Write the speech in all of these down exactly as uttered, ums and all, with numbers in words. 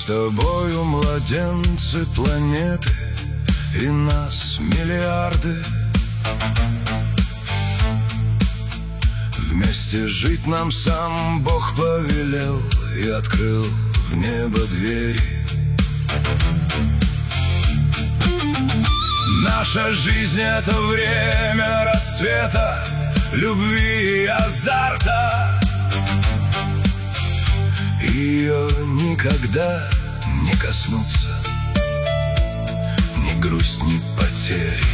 тобою младенцы планеты, и нас миллиарды. Вместе жить нам сам Бог повелел и открыл в небо двери. Наша жизнь — это время расцвета, любви и азарта. Ее никогда не коснуться ни грусть, ни потери.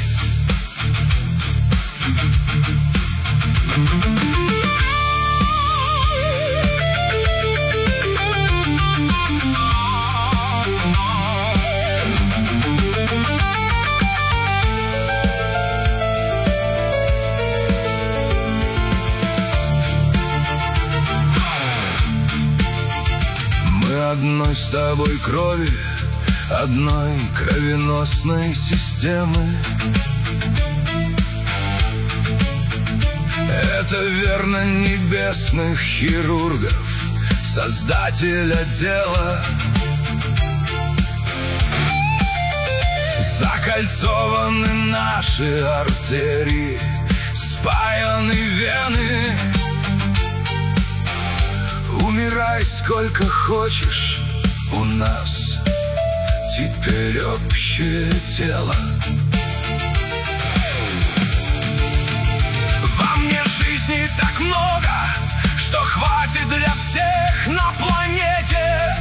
Мы одной с тобой крови, одной кровеносной системы. Это верно небесных хирургов, создателя дела. Закольцованы наши артерии, спаяны вены. Умирай сколько хочешь, у нас теперь общее тело. Во мне жизни так много, что хватит для всех на планете.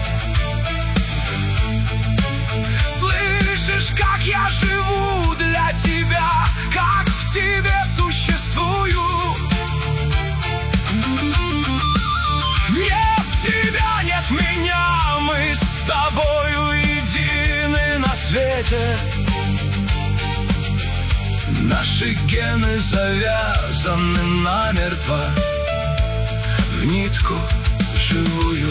Слышишь, как я живу для тебя, как в тебе существую. Нет тебя, нет меня, мы с тобою едины на свете. Наши гены завязаны намертво в нитку живую.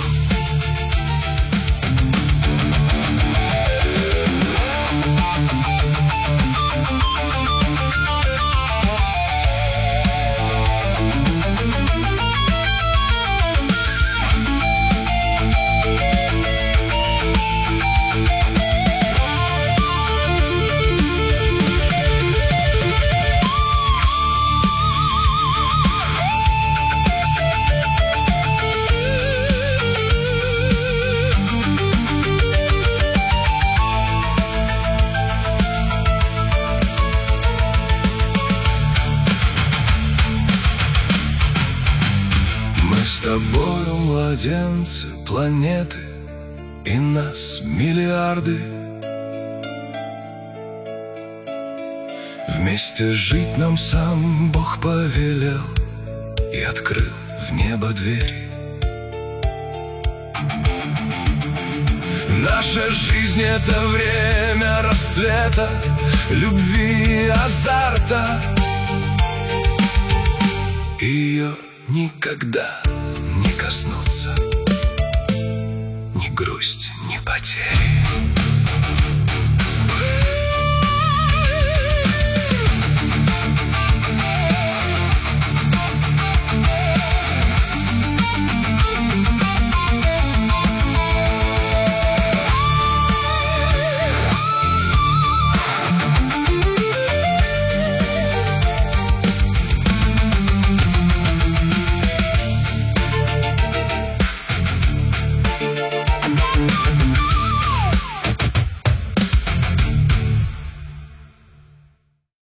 С тобою младенцы планеты, и нас миллиарды. Вместе жить нам сам Бог повелел и открыл в небо двери. Наша жизнь — это время расцвета, любви и азарта. Ее никогда не коснуться ни грусть, ни потери.